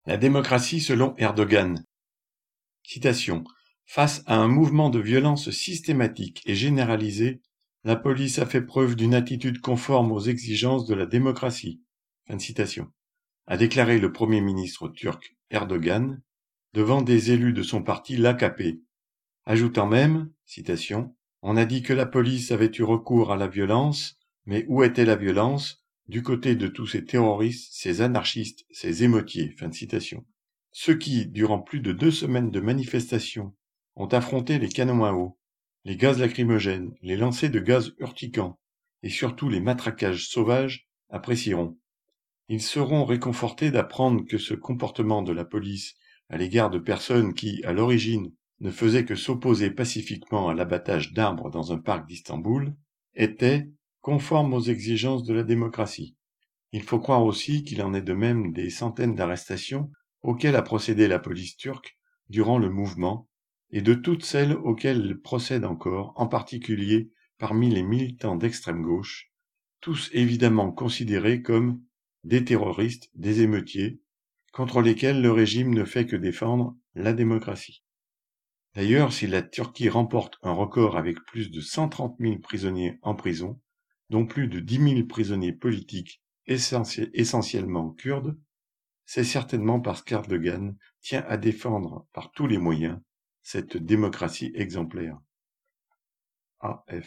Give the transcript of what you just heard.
La démocratie selon Erdogan. Citation. Face à un mouvement de violence systématique et généralisé, la police a fait preuve d'une attitude conforme aux exigences de la démocratie. Fin de citation. A déclaré le Premier ministre turc Erdogan devant des élus de son parti l'AKP, ajoutant même, citation, on a dit que la police avait eu recours à la violence, mais où était la violence du côté de tous ces terroristes, ces anarchistes, ces émeutiers. Fin de citation. Ceux qui, durant plus de 2 semaines de manifestations, ont affronté les canons à eau, les gaz lacrymogènes, les lancers de gaz urticants et surtout les matraquages sauvages apprécieront. Ils seront réconfortés d'apprendre que ce comportement de la police à l'égard de personnes qui, à l'origine, ne faisaient que s'opposer pacifiquement à l'abattage d'arbres dans un parc d'Istanbul, était conforme aux exigences de la démocratie. Il faut croire aussi qu'il en est de même des centaines d'arrestations auxquelles a procédé la police turque durant le mouvement, et de toutes celles auxquelles elle procède encore, en particulier parmi les militants d'extrême gauche, tous évidemment considérés comme des terroristes, des émeutiers, contre lesquels le régime ne fait que défendre la démocratie. D'ailleurs, si la Turquie remporte un record avec plus de 130 000 prisonniers en prison, dont plus de 10 000 prisonniers politiques essentiellement kurdes, c'est certainement parce qu'Erdogan tient à défendre par tous les moyens cette démocratie exemplaire. AF.